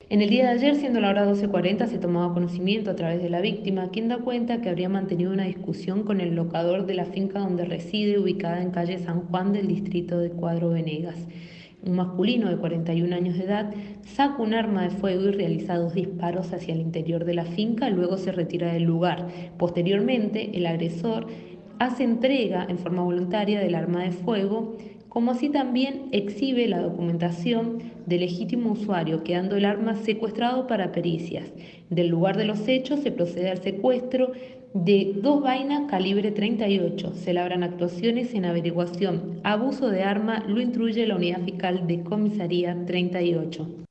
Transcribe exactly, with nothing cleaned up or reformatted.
En el día de ayer, siendo la hora doce cuarenta, se tomaba conocimiento a través de la víctima, quien da cuenta que habría mantenido una discusión con el locador de la finca donde reside, ubicada en calle San Juan del distrito de Cuadro Venegas. Un masculino de cuarenta y un años de edad saca un arma de fuego y realiza dos disparos hacia el interior de la finca, luego se retira del lugar. Posteriormente, el agresor hace entrega en forma voluntaria del arma de fuego, como así también exhibe la documentación del legítimo usuario, quedando el arma secuestrado para pericias. Del lugar de los hechos se procede al secuestro de dos vainas calibre treinta y ocho. Se labran actuaciones en averiguación. Abuso de arma lo instruye la unidad fiscal de comisaría treinta y ocho.